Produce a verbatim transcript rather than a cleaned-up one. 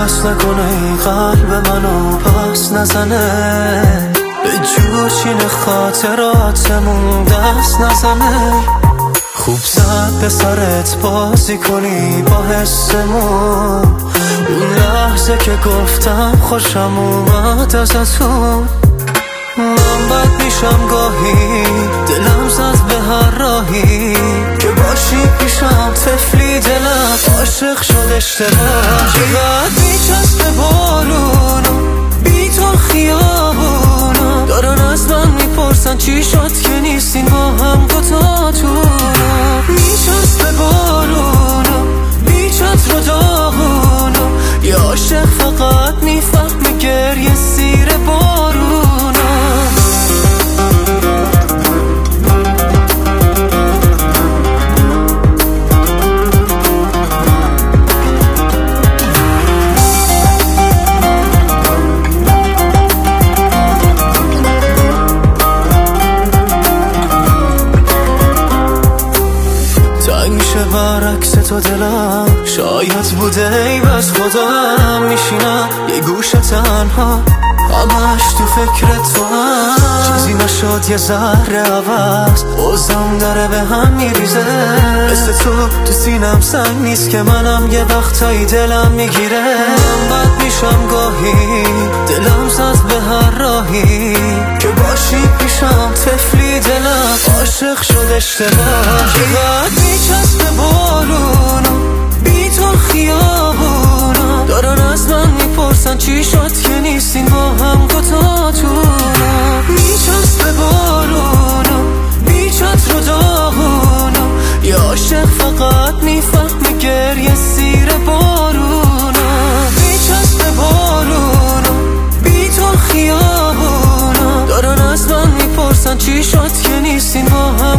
عوض نکنه این قلب منو پس نزنه، به جوشین خاطراتمون دست نزنه. خوب زد به سرت بازی کنی با حسمون، اون لحظه که گفتم خوشم اومد ازتون. من بد میشم گاهی، دلم زد به هر راهی که باشی پیشم، طفلی دلم عاشق شد اشتباه. چقدر میچسبه بارونو بی تو خیابونو، دارن از من میپرسن چی شد که نیستین با هم دوتاتونو. میچسبه بارونو بی چتر و داغونو، یه عاشق فقط میفهمه گریه زیر بارونو. برعکس تو دلم شاید بوده ای بس خودم میشینم یه گوشه تنها، همش تو فکر تو هم. چیزی نشد یه ذره عوض، بازم داره به هم میریزه. مثل تو تو سینم سنگ نیست که منم یه وقتایی دلم میگیره. من بد میشم گاهی، دلم زد به هر راهی که باشی پیشم، طفلی دلم عاشق شد اشتباه. چقدر میچسبه بارونو بی تو خیابونو، دارن از من میپرسن چی شد که نیستین با هم دوتاتونو. میچسبه بارونو بی چتر و داغونو، یه عاشق فقط میفهمه گریه زیر بارونو. میچسبه بارونو بی تو خیابونو، دارن از من میپرسن چی شد که نیستین با هم